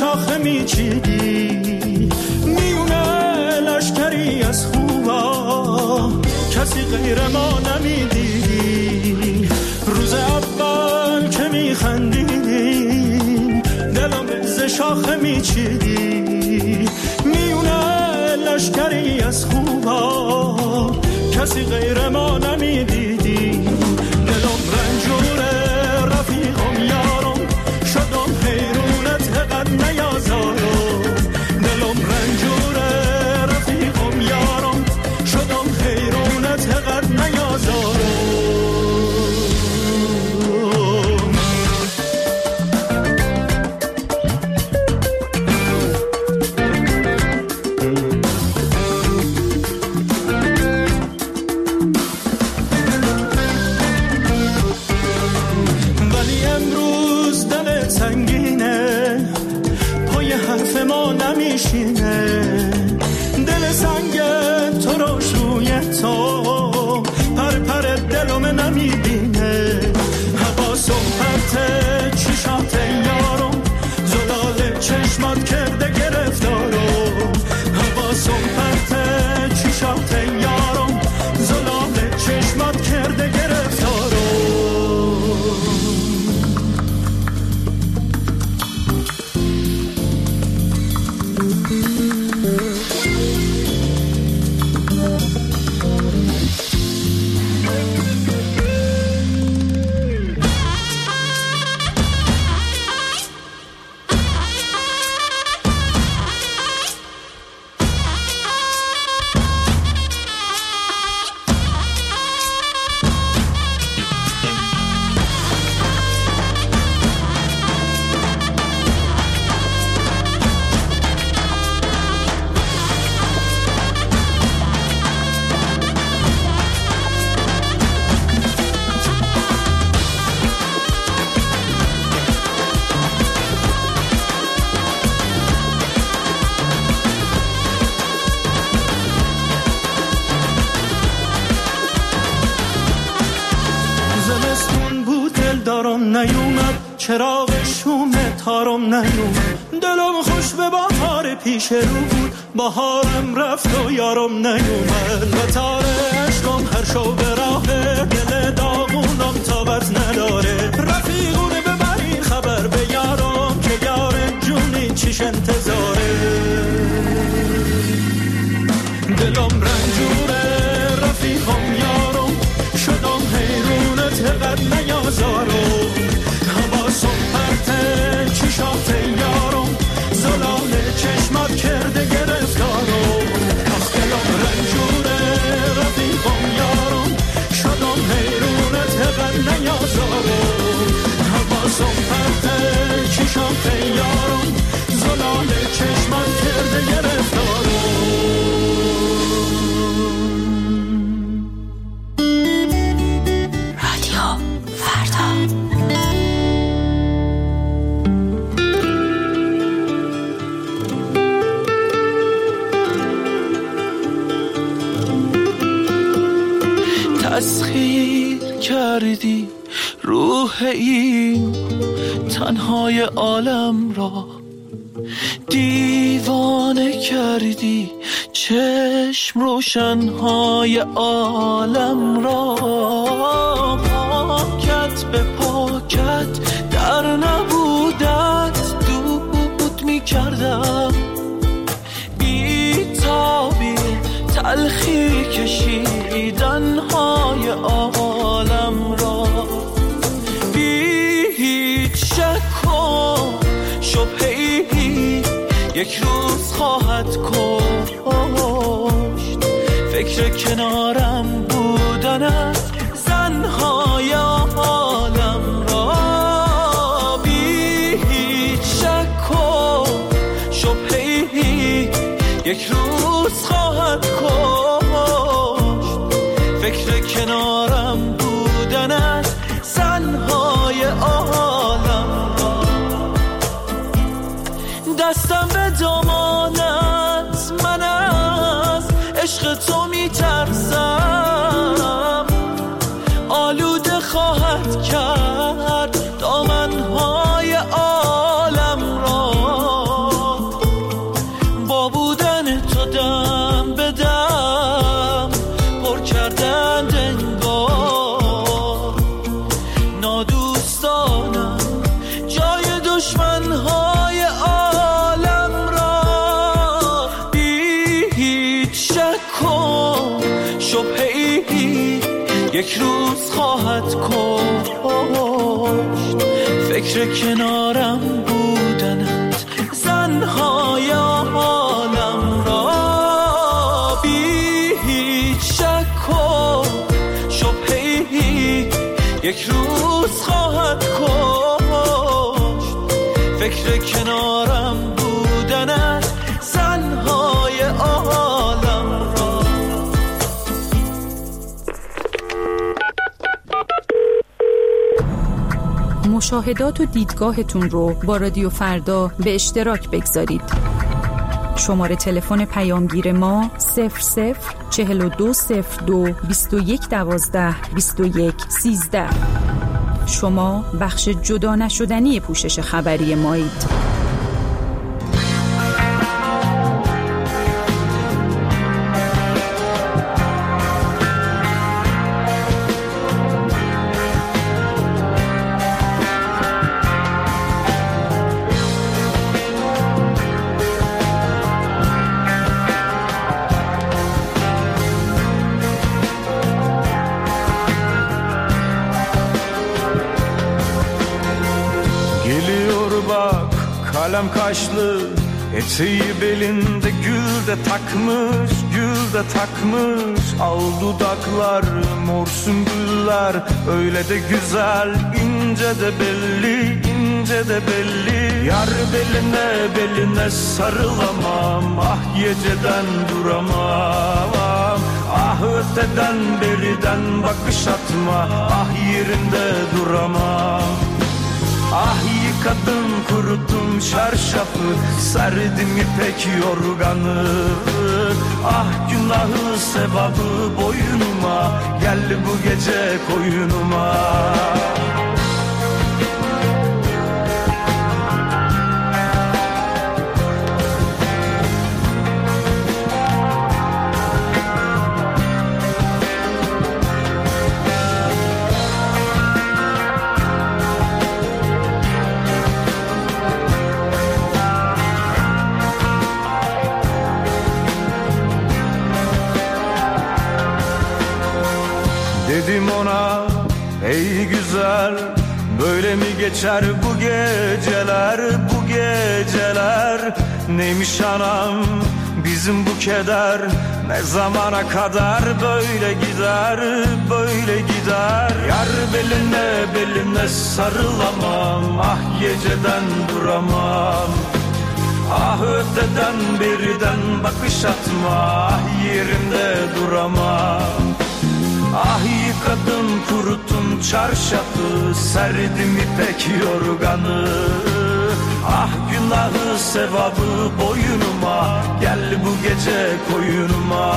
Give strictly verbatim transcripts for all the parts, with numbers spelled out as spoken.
شاخه میچیدی، میونه لشکری از خوبا کسی غیر ما نمیدیدی. روز اول که میخندیدیم دلم ز شاخه میچیدی، میونه لشکری از خوبا کسی غیر ما نمیدیدی. دلم رنجوره رفیقم یارم، شدم حیرونت قد نیازارم. دلم رنجوره رفیقم یارم، شدم حیرونت قد نیازارم. دل سنگ تو رو روی تو پر پر دلم نمیبینه. حواسم پرته چشات یارم، زلال چشمات کرده گرفتارم. حواسم پرته چشات یارم، زلال چشمات کرده گرفتارم. چراغ شوم تارم نیومد، دلم خوش به بهار پیش رو بود، بهارم رفت و یارم نیومد. و تار عشقم هر شو به راه دل داغونم تابت نداره. رفیقونه ببرین خبر به یارم که یار جونی چیش انتظاره. دلم رنجوره رفیقم یارم، شدم حیرونت قد نیازارم. حواسم پرته چشات یارم، زلال چشمات کرده گرفتارم. آخ دلم رنجوره رفیقم یارم، شدم حیرونت قد نیازارم. حواسم پرته چشات یارم، زلال چشمات کرده گرفتارم. تسخیر کردی روح این تنهای عالم را، دیوانه کردی چشم روشنهای عالم را. پاکت به پاکت در نبودت دود می کردم، بی تابی تلخی کشیدنهای عالم را. بی هیچ شک و شبهه‌ای یک روز خواهد کشت، فکر کنارم بودنت زنهای عالم را. بی هیچ شک و شبهه‌ای یک روز خواهد کشت، فکر کنارم بودنت زنهای عالم را. دستم به دامانت، من از عشق تو میترسم، آلوده خواهد کرد دامنهای عالم را. فکر کنارم بودنت زنهای عالم را بی هیچ شک و شبهی یک روز خواهد کشت. فکر کنارم بودنت زنهای عالم را. مشاهدات و دیدگاهتون رو با رادیو فردا به اشتراک بگذارید. شماره تلفن پیامگیر ما صفر صفر چهل و دو صفر دو بیست و یک دوازده بیست و یک سیزده. شما بخش جدا نشدنی پوشش خبری مایید. Kalem kaşlı, eteği belinde gül de takmış, gül de takmış. Al dudaklar, mor sümbüller, öyle de güzel, ince de belli, ince de belli. Yar beline, beline sarılamam, ah geceden duramam. Ah öteden beriden bakış atma, ah yerinde duramam. Ah yıkadım kuruttum çarşafı, serdim ipek yorganı. Ah günahı sevabı boynuma, gel bu gece koyunuma. Dedim ona ey güzel, böyle mi geçer bu geceler, bu geceler. Neymiş anam bizim bu keder, ne zamana kadar böyle gider, böyle gider. Yar beline, beline sarılamam, ah geceden duramam. Ah öteden beriden bakış atma, ah yerimde duramam. Ah yıkadım kuruttum çarşafı, serdim ipek yorganı. Ah günahı sevabı boynuma, gel bu gece koyunuma.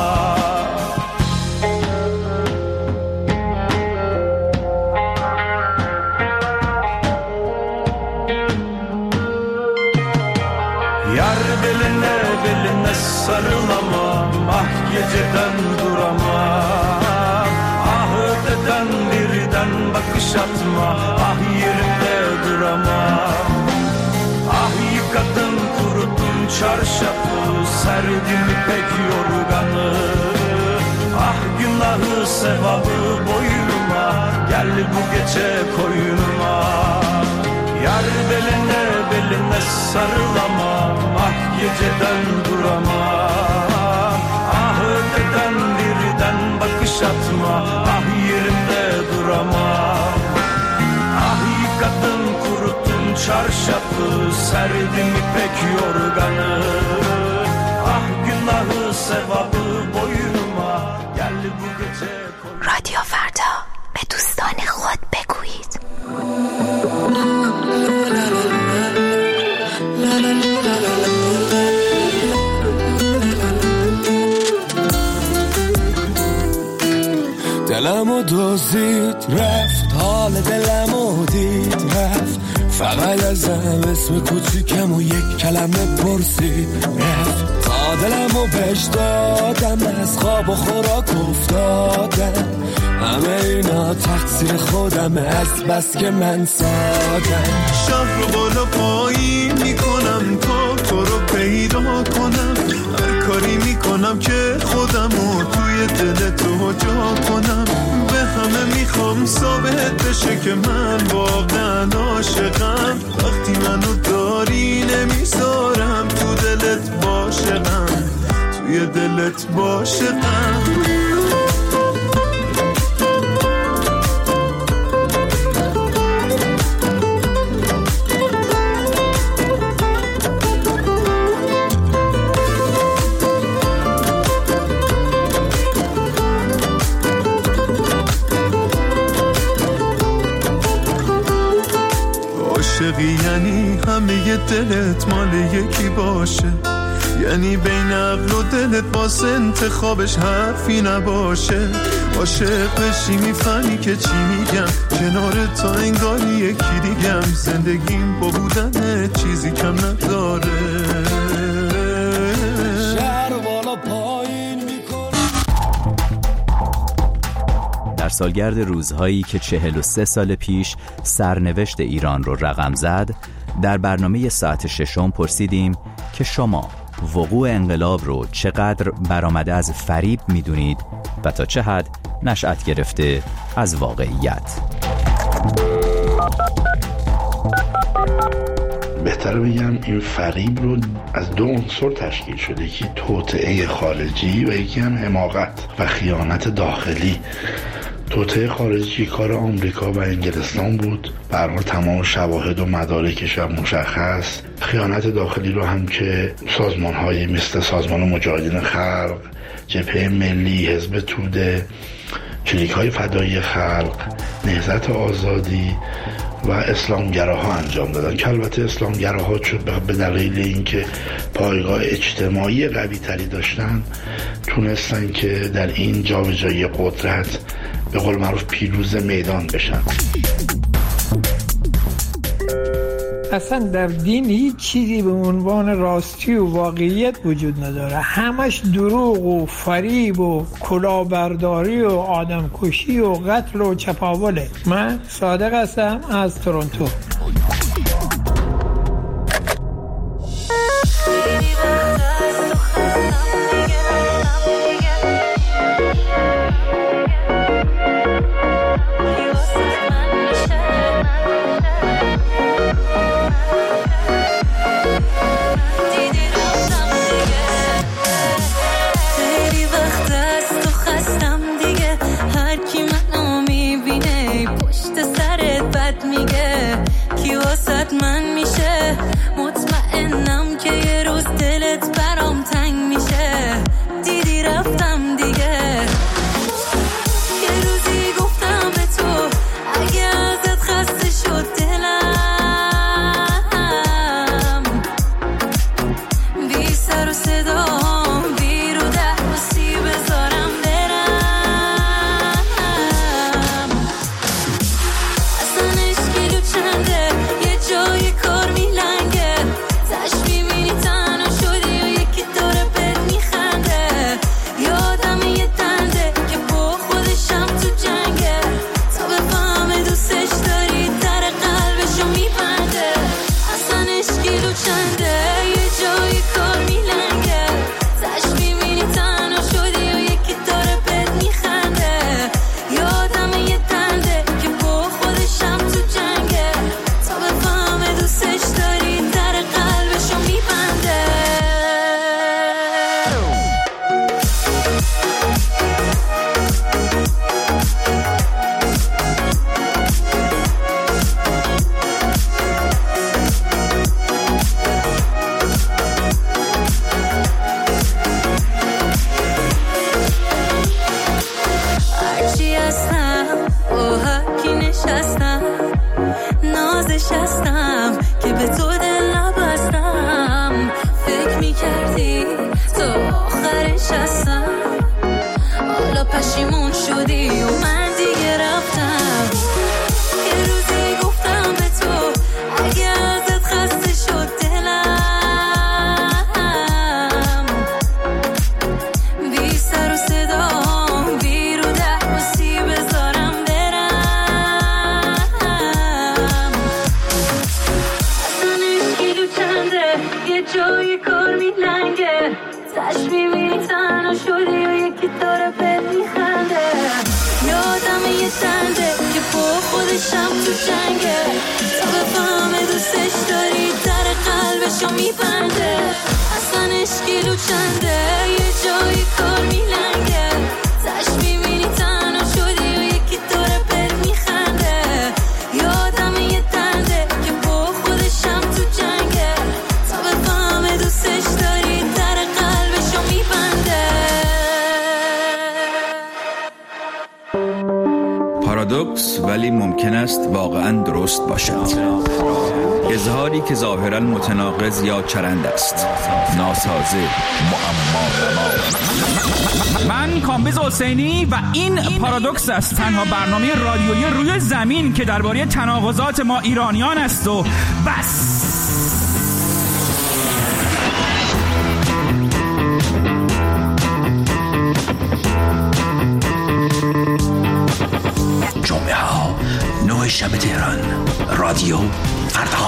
Yar beline, beline sarılamam, ah geceden duramam. Öteden birden bakış atma, ah yerimde duramam. Ah yıkadım kuruttum çarşafı, serdim ipek yorganı. Ah günahı sevabı boynuma, gel bu gece koyunuma. Yar beline, beline sarılamam, ah geceden duramam. Ah öteden birden bakış atma, ah yerimde duramam. Ah yıkadım kuruttum çarşafı, serdim ipek yorganı. Ah günahı sevabı boynuma, gel bu gece koy. رادیو فردا به دوستان خود بگویید. دلمو دزدید رفت، حال دلمو دید رفت. فقط ازم اسم کوچیکم و یک کلمه پرسید رفت. تا دلمو بهش دادم، از خواب و خوراک افتادم. همه اینا تقصیر خودم، از بس که من سادم. شهر رو بالا پایی میکنم تا تو رو پیدا کنم. هر کاری میکنم که خودم رو توی دل تو جا کنم. به همه میخوام میخوام ثابت بشه که من واقعا عاشقم. وقتی منو داری نمیذارم تو دلت باشقم، توی دلت باشقم. یعنی همه دلت مال یکی باشه، یعنی بین عقل و دلت واسه انتخابش حرفی نباشه. عاشق بشی میفهمی که چی میگم، کنار تا انگاری یکی دیگم. زندگیم با بودن چیزی کم نداره. شهر بالا پایین میکنه. در سالگرد روزهایی که چهل و سه سال پیش سرنوشت ایران رو رقم زد، در برنامه ساعت ششم پرسیدیم که شما وقوع انقلاب رو چقدر برآمده از فریب میدونید و تا چه حد نشأت گرفته از واقعیت. بهتره بگم این فریب رو از دو عنصر تشکیل شده، یکی توطئه خارجی و یکی هم حماقت و خیانت داخلی. توطئه خارجی کار آمریکا و انگلستان بود، به هر حال تمام شواهد و مدارکش هم مشخص. خیانت داخلی رو هم که سازمان‌های مثل سازمان مجاهدین خلق، جبهه ملی، حزب توده، کلیک‌های فدایی خلق، نهضت آزادی و اسلامگراها انجام دادن که البته اسلامگراها به دلیل اینکه پایگاه اجتماعی قوی تری داشتن تونستن که در این جابجایی قدرت به قول معروف پیروز میدان بشن. اصلا در دین هیچ چیزی به عنوان راستی و واقعیت وجود نداره، همش دروغ و فریب و کلاهبرداری و آدمکشی و قتل و چپاوله. من صادق هستم از تورنتو. من میشه مطمئنم که یه روز دلت برام تنگ میشه. دیدی رفتم دیگه، یه روزی گفتم به تو اگه ازت خسته شد دلم، بی سر و صدا بی رو ده بسی بذارم برم. اصلا اشکیلو چنده جای کار میلنگه، تش میبینی تنها شدی و یکی داره بهت میخنده. یادم یه دنده که با خودشم تو جنگه، تا بفهمه دوستش داری در قلبشو میبنده. اصلا اشکیلو چنده یه جای کار میلنگه، تش میبینی تنها شدی و یکی داره بهت میخنده. یادم یه دنده که با خودشم تو جنگه، تا بفهمه دوستش داری در قلبشو میبنده. هرچی هستم با حکی نشستم، نازش هستم که به تو دل نبستم. فکر میکردی تو آخرش هستم، حالا پشیمون شدی و من دیگه رفتم. یه روزی گفتم به تو اگه ازت خسته شد دلم، بی سر و صدا بی رو ده بسی بذارم برم. اصلا اشکیلو چنده یه جای کار میلنگه، تش میبینی تنها شدی و یکی داره بهت میخنده. یادم یه تنده که با خودشم تو جنگه تا بفهمه دوستش داری در قلبشو میبنده اصلا اشکیلو چنده یه جایی کار میلنگه تش میبینی تنها شدی و یکی داره بهت میخنده یادم یه تنده که با خودشم تو جنگه تا بفهمه دوستش داری در قلبشو میبنده. پارادوکس ولی ممکن است واقعا درست باشد. اظهاری که ظاهرا متناقض یا چرند است، ناسازه، معما. من کامبیز حسینی و این پارادوکس است، تنها برنامه رادیویی روی زمین که درباره تناقضات ما ایرانیان است و بس. جمعه ها نه شب تهران، رادیو فردا.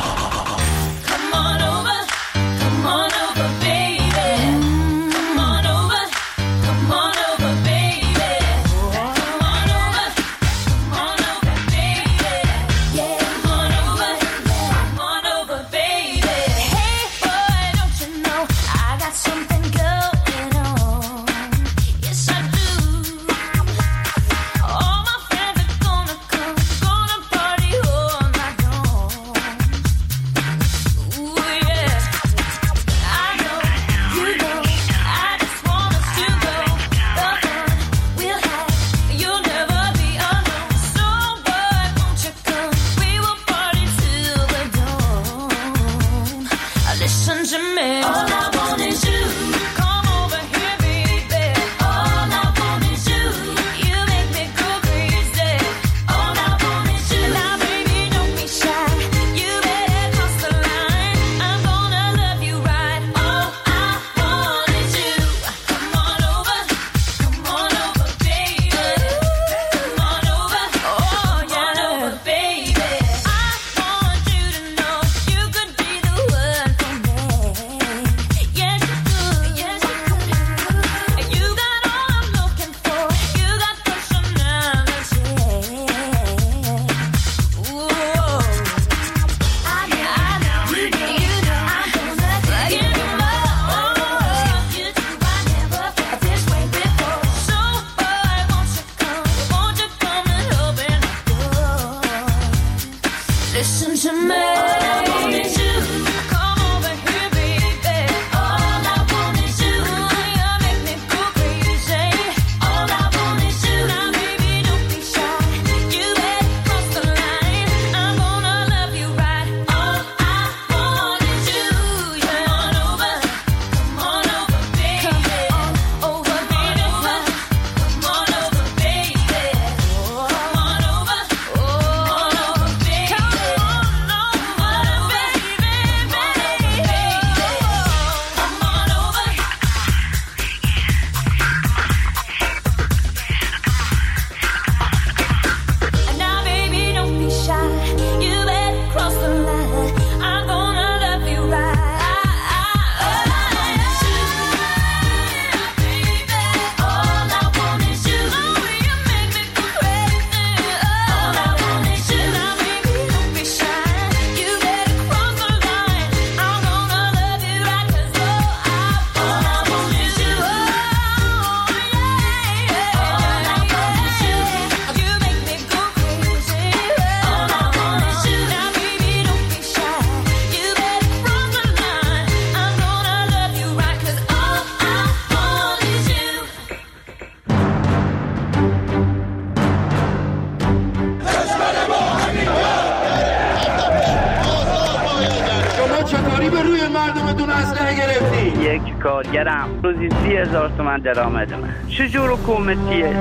یک کارگرم روزی سی هزار تومن درآمدمه. چجور حکومتیه؟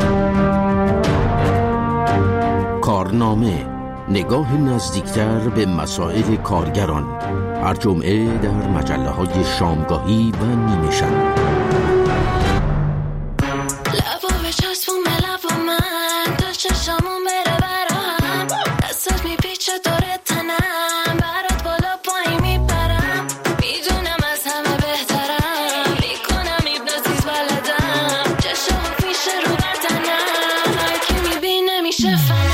کارنامه، نگاه نزدیکتر به مسائل کارگران، هر جمعه در مجله های شامگاهی و نیمه شب. لبو بچسبون به لب من تا چشمون بره برام دستت میپیچه دور تنم برات بالا پایین میپرم میدونم از همه بهترم میکنم ایبنازیز بلدم چشم میشه رو بدنم هر کی میبینه میشه فنم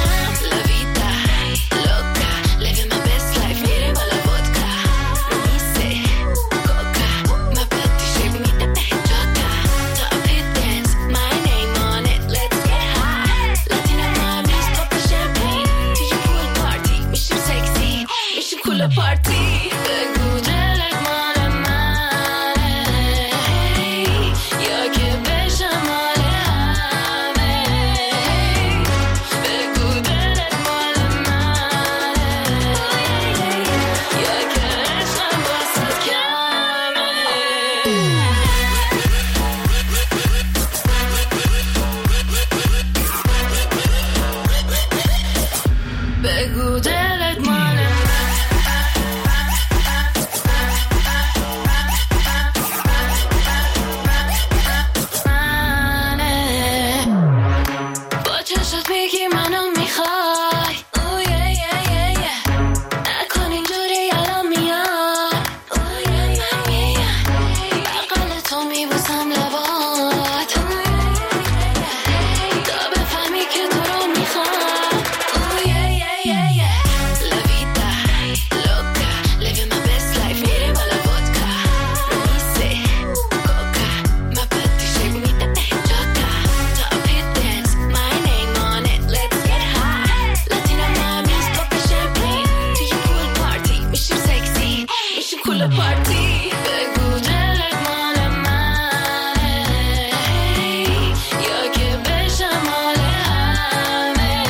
پول پارتی بگو دلت مال منه یا که بشم مال همه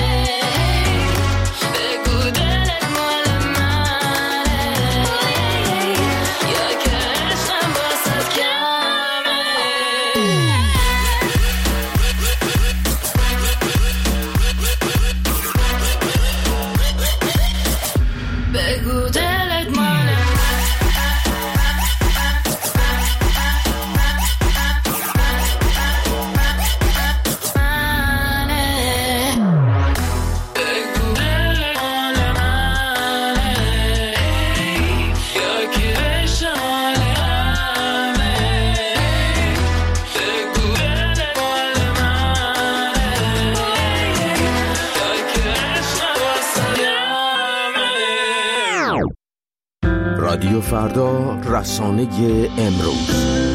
بگو دلت مال منه یا که عشقم واسه کمه بگو دلت مال رادیو فردا، رسانه امروز.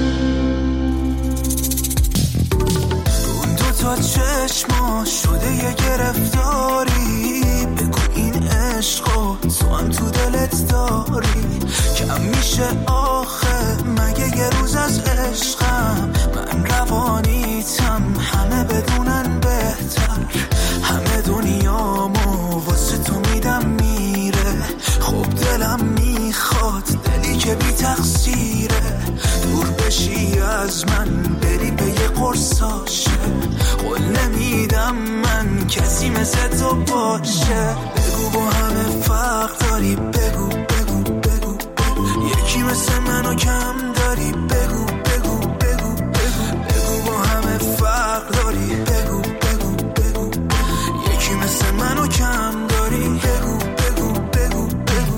اون دو تا چشما شده یه گرفتاری، بگو این عشقو تو هم تو دلت داری. کم میشه آخه مگه یه روز از عشقم، من روانیتم همه بدونن بهتر. همه دنیامو واسه تو میدم میره، خب دلم میخواد دلی که بی تقصیره. دور بشی از من بری به یه قرصاشه، قول نمیدم من کسی مثل تو باشه. بگو با همه فرق داری، بگو بگو بگو بگو یکی مثل منو کم داری. بگو بگو بگو بگو بگو با همه فرق داری. بگو بگو بگو یکی مثل منو کم داری. بگو بگو بگو بگو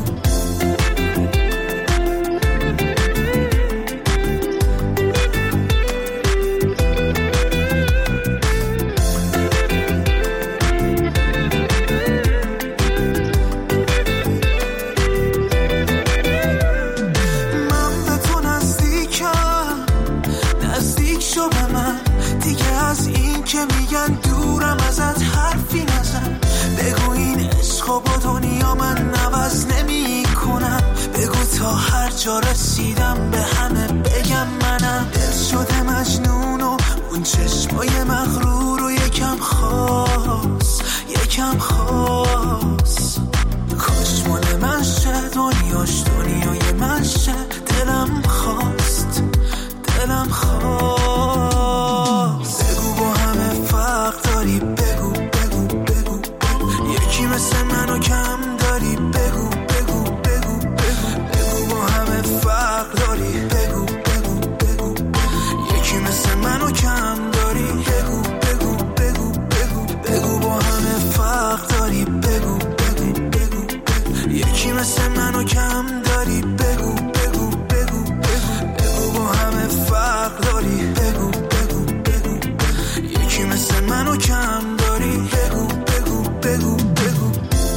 میگن دورم ازت حرفی نزن. بگو این عشقو با دنیا من عوض نمی کنم. بگو تا هر جا رسیدم به همه بگم منم. دل شده مجنون و اون چشمای مغرور و یکم خاص یکم خاص. کاش مال من شه دنیاش دنیای من شه. دلم خواست دلم خواست. بگو با همه فرق داری. بگو بگو بگو بگو یکی مثل منو کم داری. بگو بگو بگو بگو بگو با همه فرق داری. بگو بگو بگو یکی مثل منو کم داری. بگو بگو بگو بگو بگو با همه فرق داری. بگو بگو بگو بگو یکی مثل منو کم داری. بگو بگو بگو بگو بگو با همه فرق داری. بگو بگو بگو یکی مثل منو کم داری. بگو بگو بگو بگو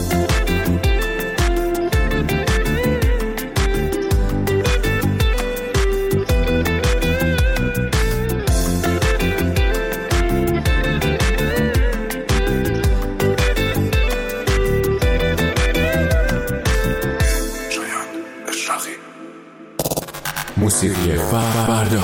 موسیقی فردا.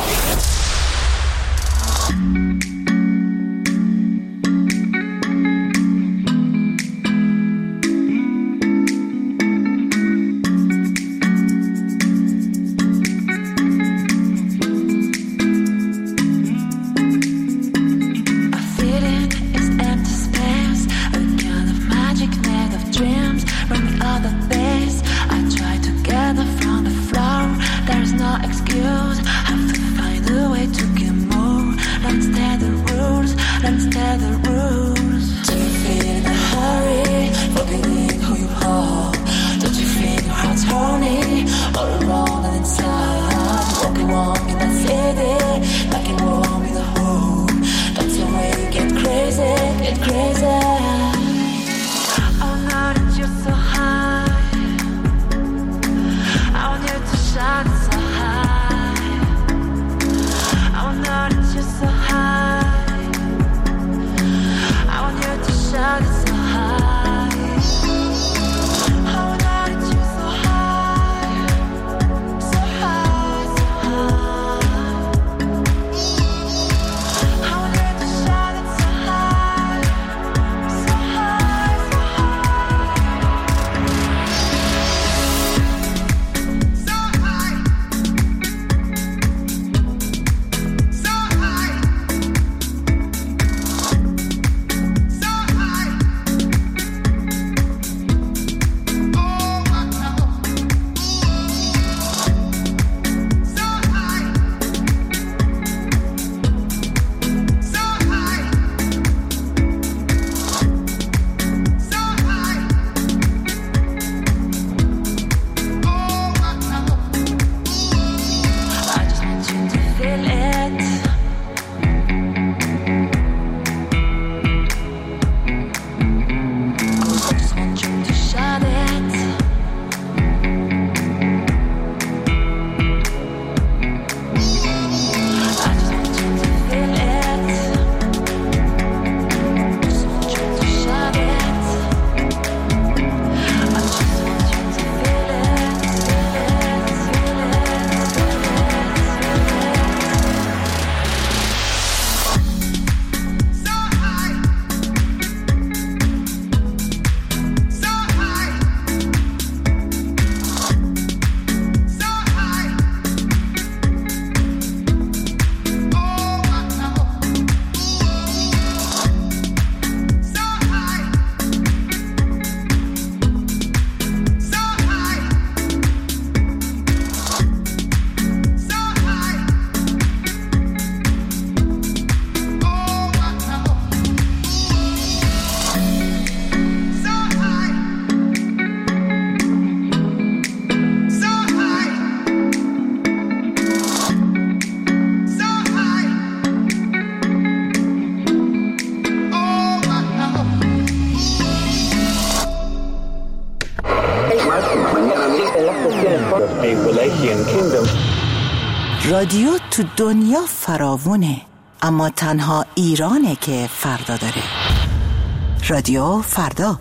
Appalachian Kingdom. رادیو تو دنیا فراوونه، اما تنها ایرانه که فردا داره. رادیو فردا.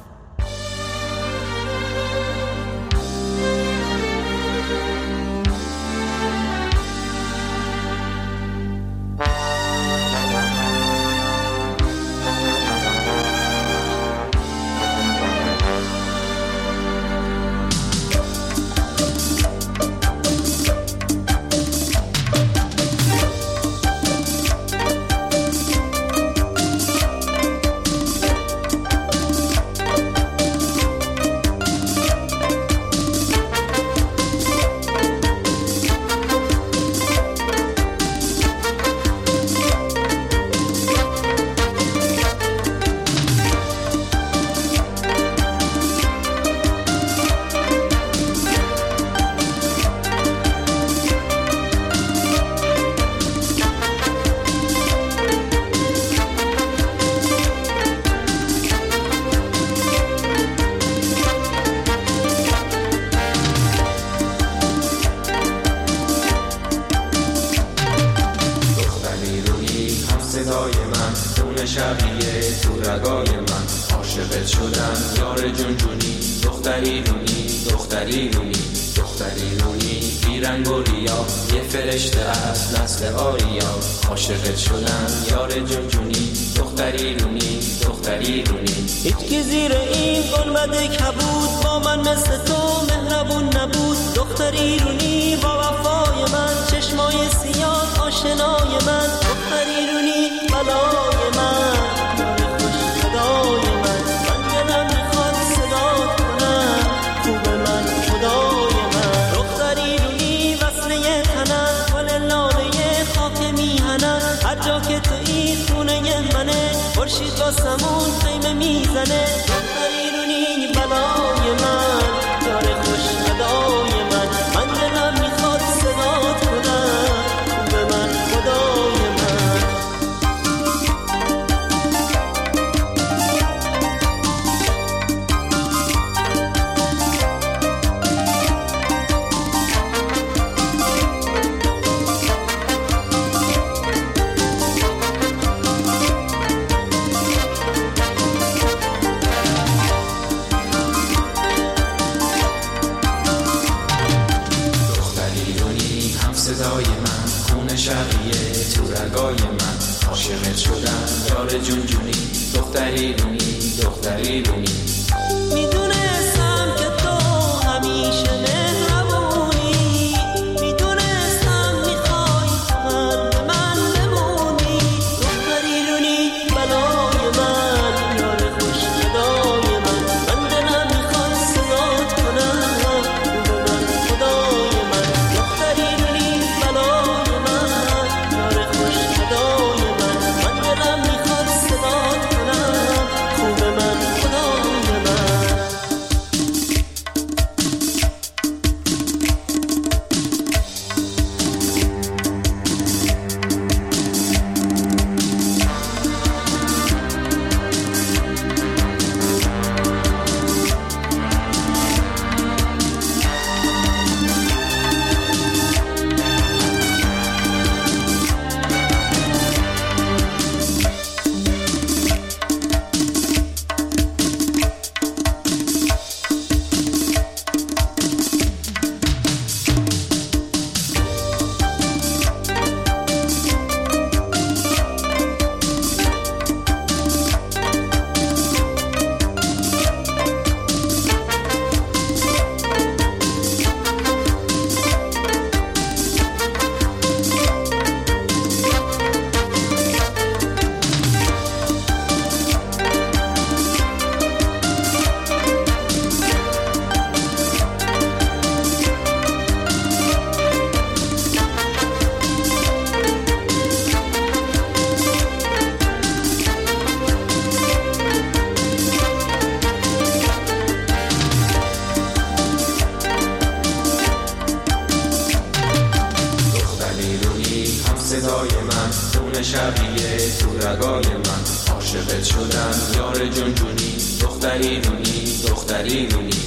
شبیه تو رگای من عاشقت شدم یار جون جونی دختری رونی دختری رونی دختری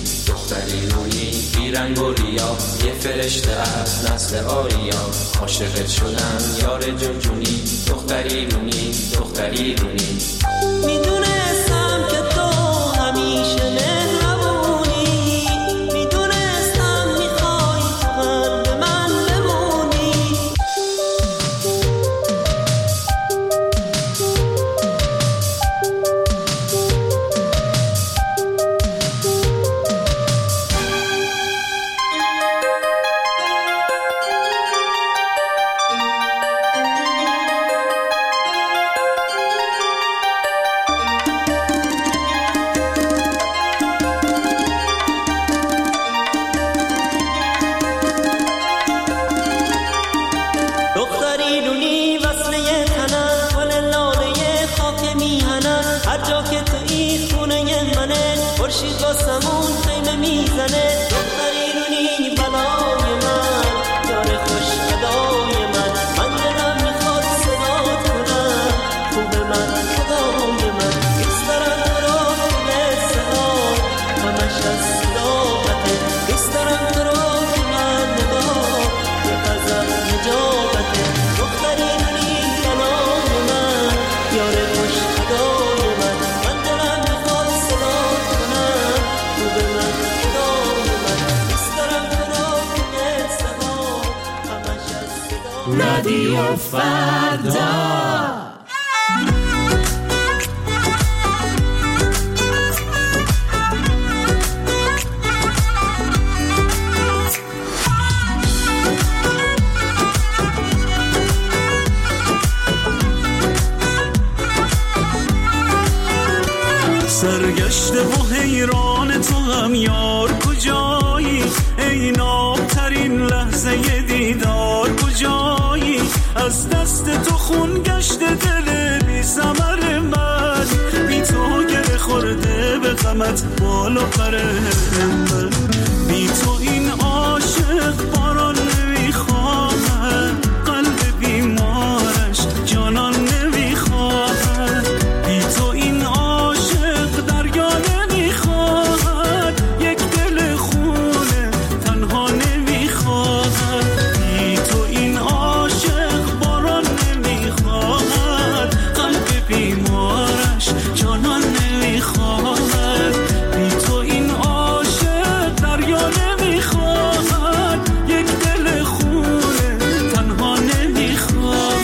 دختری رویی بیرنگ و ریا، یه فرشته از نسل آریا. عاشقت شدم یار جون جونی، دختری رونی دختری رونی. میدونستم که تو همیشه مهربونی، میدونستم میخوای من به من بمونی. خورشید واسمون خیمه میزنه. دختری رونی بلای من، یار خوش ادای من. من دلم میخواد صدات کنم، خوب من خدای من. بیست دارم تو رو که صدات همش از صداقته. بیست دارم تو رو که من نگاه یه غزل نجابته. دختری رونی بلای من، یار خوش ادای من. من دلم میخواد صدات کنم، خوب من خدای من. بیست دارم تو رو که صدات همش از صداقته. رادیو فردا. سرگشته و حیران تو هم یار کجایی؟ ای نابترین لحظه دیدار کجایی؟ از دست تو خون گشته دل بی ثمر من، بی تو گره خورده به غمت بال و پر من. بی تو این عاشق باران نمیخواهد، قلب بیمارش جانان نمیخواهد. بی تو این عاشق دریا نمیخواهد، یک دل خونه تنها نمیخواهد. بی تو این عاشق باران نمیخواهد، قلب بیمارش جانان نمیخواهد. بی تو این عاشق دریا نمیخواهد، یک دل خونه تنها نمیخواهد.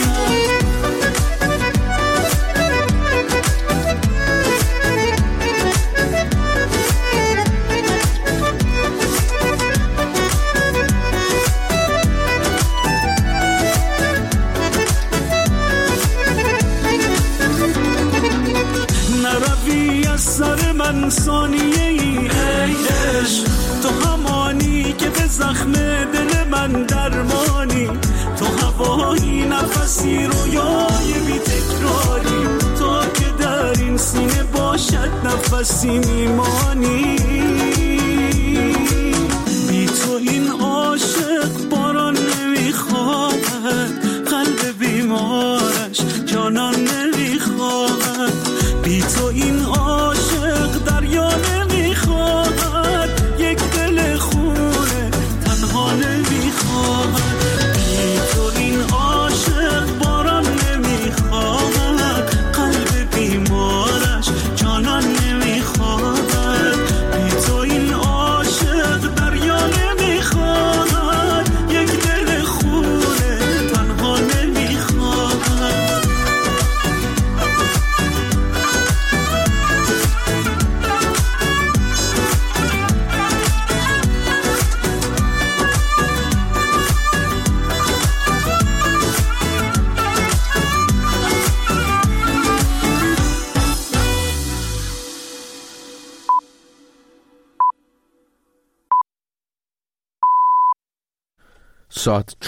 نروی از سر من ثانیه ای ای عشق، تو همانی که به زخم دل من درمانی. تو هوایی نفسی رویای بی تکراری، تو که در این سینه باشد نفسی میمانی. بی تو این عاشق باران نمیخواهد، قلب بیمارش جانان نمیخواهد. بی تو این عاشق دریا نمیخواهد، یک دل خونه تنها نمیخواهد. بی تو این عاشق باران نمیخواهد، قلب بیمارش جانان نمیخواهد. بی تو این عاشق دریا نمیخواهد، یک دل خونه تنها نمیخواهد. ساعت